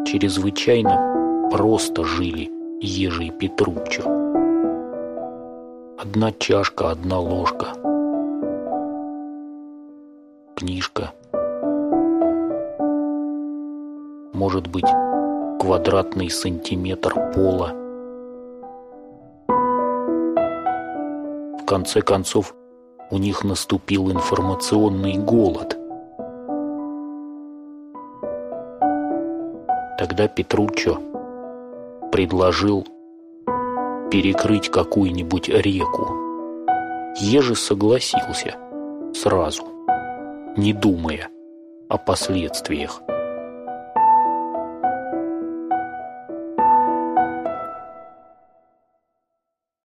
Чрезвычайно просто жили Ежи и Петруччо. Одна чашка, одна ложка. Книжка. Может быть, квадратный сантиметр пола. В конце концов, у них наступил информационный голод. Тогда Петруччо предложил перекрыть какую-нибудь реку. Ежи согласился сразу, не думая о последствиях.